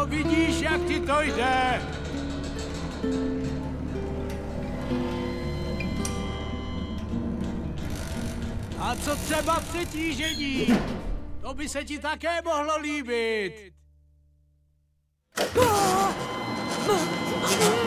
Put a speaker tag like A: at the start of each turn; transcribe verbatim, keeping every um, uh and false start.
A: No vidíš, jak ti to jde. A co třeba přetížení? To by se ti také mohlo líbit.